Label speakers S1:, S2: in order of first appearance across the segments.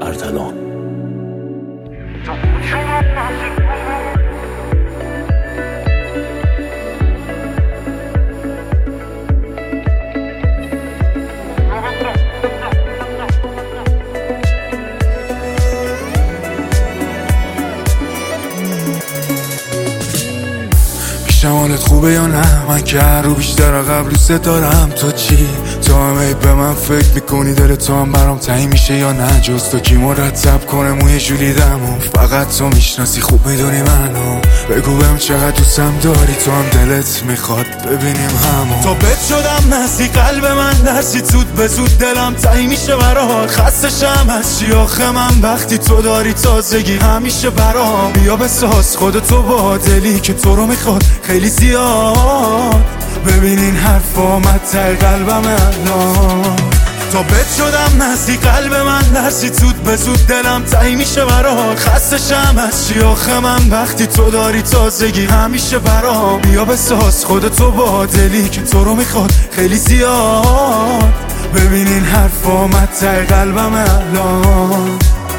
S1: ارتلان.
S2: شمالت خوبه یا نه؟ من که هر رو بیشتر قبل دوست دارم. تو چی؟ تو هم به من فکر میکنی؟ دل تو هم برام تعیین میشه یا نه؟ جز تو کی مرتب کنه موی جولیدمو؟ فقط تو میشناسی، خوب میدونی منو. بگو بهم چقدر دوستم داری، تو هم دلت میخواد ببینیم همو. تو بد شدم نسی قلب من درسی، زود به زود دلم تعیین میشه برات. خستشم از چی آخه من وقتی تو داری تازگی همیشه برام. بیا بساز خودتو با دلی که تو رو میخواد خیلی زیاد. ببینین حرف آمد ته قلبم الان. تا بد شدم نزدی قلب من درسی، زود به زود دلم تعیین میشه برات. خستشم از چی آخه من وقتی تو داری تازگی همیشه برام. بیا بساز خودتو با دلی که تو رو میخواد خیلی زیاد. ببینین حرف آمد ته قلبم الان.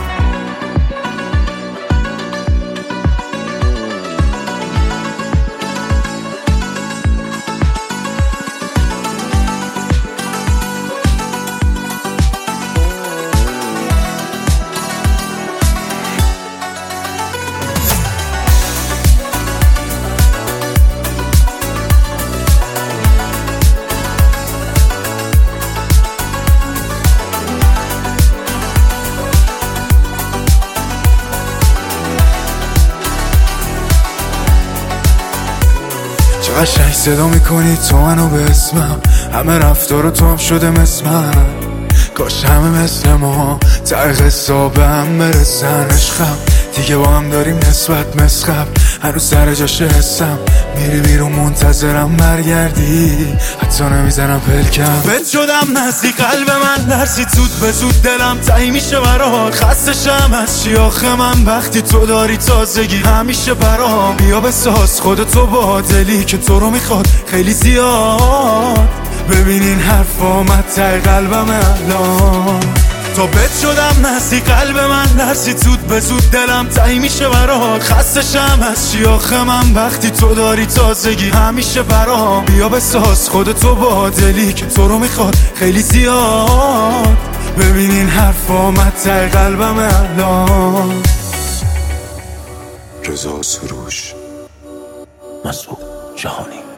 S2: چه قشنگ صدا میکنی تو منو به اسمم، همه رفتار تو هم شده مثل من. کاش همه مثل ما ته قصه به هم برسن. عشقم دیگه با هم داریم نسبت مسخب، هنوز سر جاش حسم. میری بیرون منتظرم برگردی، حتی نمیزنم پلکم. بد شدم نزدی قلب من درسی، زود به زود دلم تعیین میشه برات. خستشم از چی آخه من وقتی تو داری تازگی همیشه برام. بیا بساز خودتو با دلی که تو رو میخواد خیلی زیاد. ببینین حرف آمد ته قلبم الان. تا بد شدم نزدی قلب من درسی، زود به زود دلم تعیین میشه برات. خستشم از چی آخه من وقتی تو داری تازگی همیشه برام. بیا بساز خودتو با دلی که تو رو میخواد خیلی زیاد. ببینین حرف آمد ته قلبم الان.
S1: رضا سروش، مسعود جهانی.